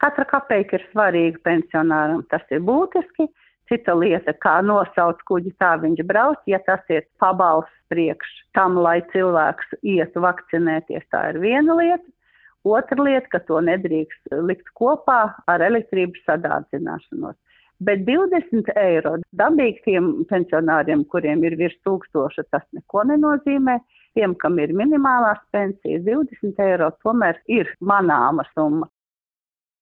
Katra kapeika ir svarīga pensionāram, tas ir būtiski. Cita lieta, kā nosauc kuģi, tā viņš brauc, ja tas ir pabalsts priekš tam, lai cilvēks ietu vakcinēties, tā ir viena lieta. Otra lieta, ka to nedrīkst likt kopā ar elektrības sadārdzināšanos. Bet 20 eiro dabīgi tiem pensionāriem, kuriem ir virs 1000, tas neko nenozīmē. Tiem, kam ir minimālās pensijas, 20 eiro tomēr ir manāma summa.